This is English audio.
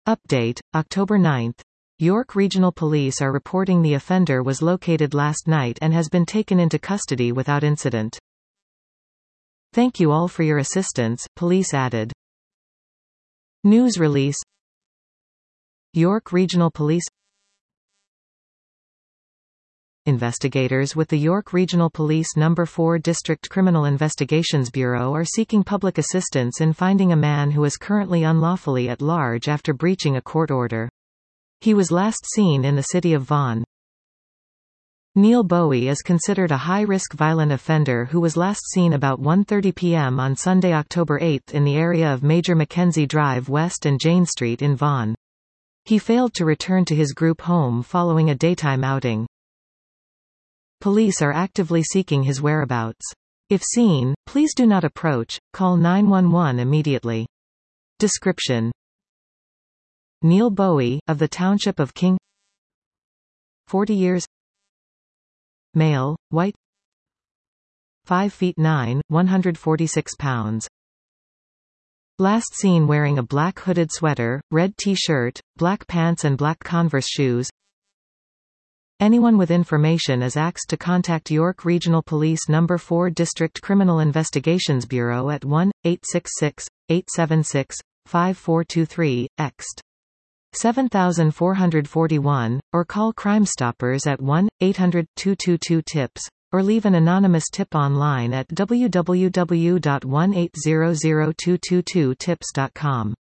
Update, October 9. York Regional Police are reporting the offender was located last night and has been taken into custody without incident. Thank you all for your assistance, police added. News release. York Regional Police. Investigators with the York Regional Police No. 4 District Criminal Investigations Bureau are seeking public assistance in finding a man who is currently unlawfully at large after breaching a court order. He was last seen in the city of Vaughan. Neil Bowie is considered a high-risk violent offender who was last seen about 1:30 p.m. on Sunday, October 8 in the area of Major Mackenzie Drive West and Jane Street in Vaughan. He failed to return to his group home following a daytime outing. Police are actively seeking his whereabouts. If seen, please do not approach, call 911 immediately. Description: Neil Bowie, of the Township of King, 40 years, male, white, 5 feet 9, 146 pounds. Last seen wearing a black hooded sweater, red t-shirt, black pants and black Converse shoes. Anyone with information is asked to contact York Regional Police No. 4 District Criminal Investigations Bureau at 1-866-876-5423, ext. 7441, or call Crime Stoppers at 1-800-222-TIPS, or leave an anonymous tip online at www.1800222tips.com.